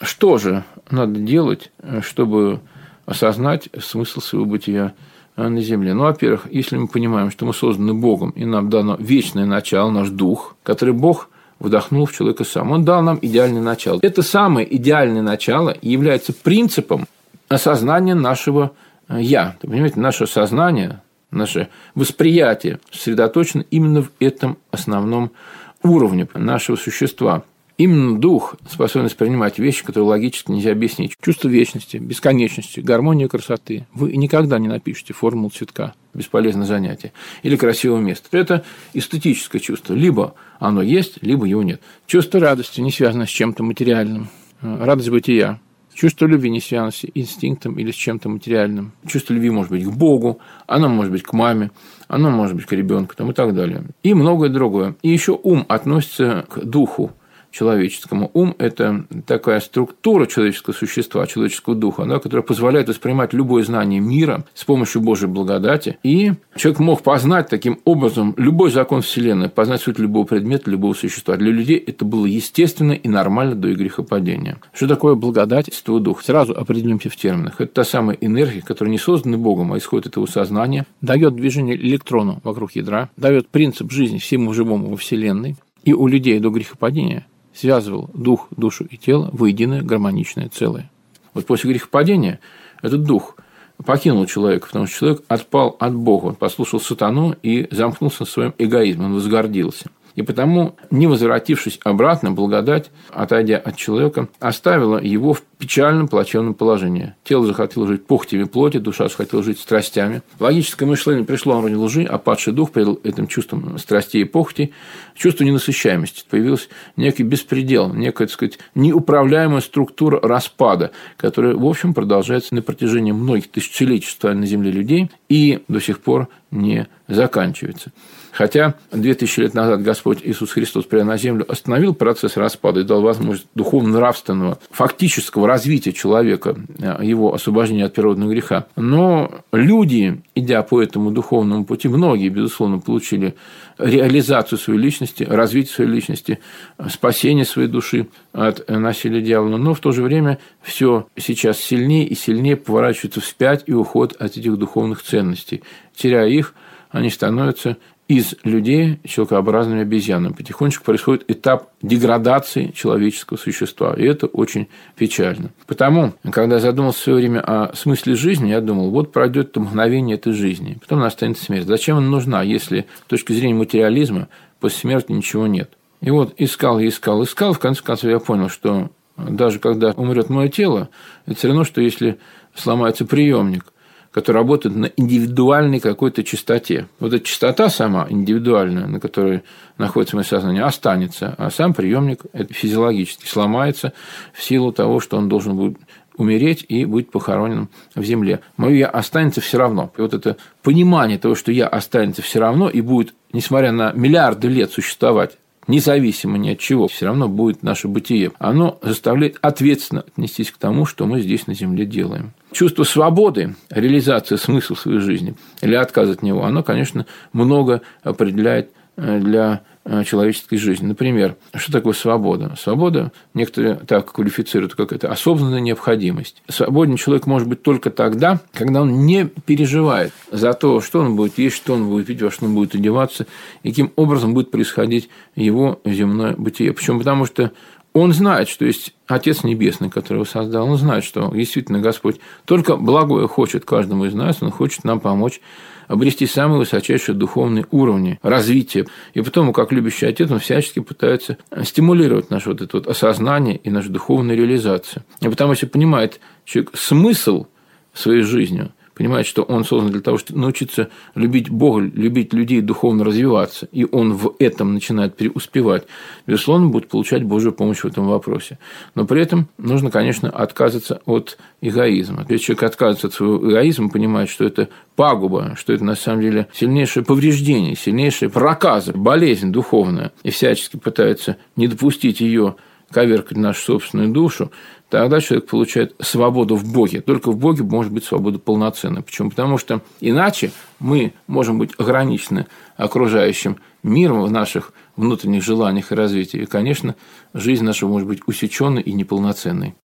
что же надо делать, чтобы осознать смысл своего бытия на земле? Ну, во-первых, если мы понимаем, что мы созданы Богом, и нам дано вечное начало, наш дух, который Бог вдохнул в человека сам. Он дал нам идеальное начало. Это самое идеальное начало является принципом осознания нашего «я». Понимаете, наше сознание, наше восприятие сосредоточено именно в этом основном уровне нашего существа. Именно дух способен воспринимать вещи, которые логически нельзя объяснить. Чувство вечности, бесконечности, гармонии красоты. Вы никогда не напишете формулу цветка. Бесполезное занятие. Или красивого места. Это эстетическое чувство. Либо оно есть, либо его нет. Чувство радости не связано с чем-то материальным. Радость бытия. Чувство любви не связано с инстинктом или с чем-то материальным. Чувство любви может быть к Богу, оно может быть к маме, оно может быть к ребенку и так далее. И многое другое. И еще ум относится к духу человеческому. Ум – это такая структура человеческого существа, человеческого духа, да, которая позволяет воспринимать любое знание мира с помощью Божьей благодати. И человек мог познать таким образом любой закон Вселенной, познать суть любого предмета, любого существа. Для людей это было естественно и нормально до грехопадения. Что такое благодать Святого Духа? Сразу определимся в терминах. Это та самая энергия, которая не создана Богом, а исходит от его сознания, дает движение электрону вокруг ядра, дает принцип жизни всему живому во Вселенной. И у людей до грехопадения связывал дух, душу и тело в единое гармоничное целое. Вот после грехопадения этот дух покинул человека, потому что человек отпал от Бога, он послушал сатану и замкнулся в своем эгоизме, он возгордился. И потому, не возвратившись обратно, благодать, отойдя от человека, оставила его в печальном, плачевном положении. Тело захотело жить похотями плоти, душа захотела жить страстями. Логическое мышление пришло на уровень лжи, а падший дух придал этим чувствам страстей и похотей чувство ненасыщаемости. Появился некий беспредел, некая, так сказать, неуправляемая структура распада, которая, в общем, продолжается на протяжении многих тысячелетий на земле людей и до сих пор не заканчивается. Хотя 2000 лет назад Господь Иисус Христос, придя на землю, остановил процесс распада и дал возможность духовно-нравственного, фактического развития человека, его освобождения от природного греха. Но люди, идя по этому духовному пути, многие, безусловно, получили реализацию своей личности, развитие своей личности, спасение своей души от насилия дьявола. Но в то же время все сейчас сильнее и сильнее поворачивается вспять и уходит от этих духовных ценностей. Теряя их, они становятся из людей человекообразными обезьянами. Потихонечку происходит этап деградации человеческого существа, и это очень печально. Потому, когда я задумался в свое время о смысле жизни, я думал, вот пройдет это мгновение этой жизни, потом настанет смерть. Зачем она нужна, если с точки зрения материализма после смерти ничего нет? И вот искал, в конце концов я понял, что даже когда умрет мое тело, это все равно, что если сломается приемник, который работает на индивидуальной какой-то частоте. Вот эта частота сама индивидуальная, на которой находится мое сознание, останется, а сам приемник это физиологически сломается в силу того, что он должен будет умереть и быть похоронен в земле. Мое «я» останется все равно. И вот это понимание того, что «я» останется все равно и будет, несмотря на миллиарды лет существовать, независимо ни от чего, все равно будет наше бытие. Оно заставляет ответственно отнестись к тому, что мы здесь на земле делаем. Чувство свободы, реализация смысла своей жизни или отказ от него, оно, конечно, много определяет для человеческой жизни. Например, что такое свобода? Свобода некоторые так квалифицируют, как это осознанная необходимость. Свободен человек может быть только тогда, когда он не переживает за то, что он будет есть, что он будет пить, во что он будет одеваться, и каким образом будет происходить его земное бытие. Почему? Потому что он знает, что есть Отец Небесный, который его создал. Он знает, что действительно Господь только благое хочет каждому из нас. Он хочет нам помочь обрести самые высочайшие духовные уровни развития. И потому, как любящий Отец, он всячески пытается стимулировать наше вот это вот осознание и нашу духовную реализацию. И потому, если понимает человек смысл своей жизни, понимает, что он создан для того, чтобы научиться любить Бога, любить людей, духовно развиваться, и он в этом начинает преуспевать, безусловно, будет получать Божью помощь в этом вопросе. Но при этом нужно, конечно, отказываться от эгоизма. Если человек отказывается от своего эгоизма, понимает, что это пагуба, что это на самом деле сильнейшее повреждение, сильнейшая проказа, болезнь духовная, и всячески пытается не допустить ее коверкать нашу собственную душу, тогда человек получает свободу в Боге. Только в Боге может быть свобода полноценная. Почему? Потому что иначе мы можем быть ограничены окружающим миром в наших внутренних желаниях и развитии. И, конечно, жизнь наша может быть усеченной и неполноценной.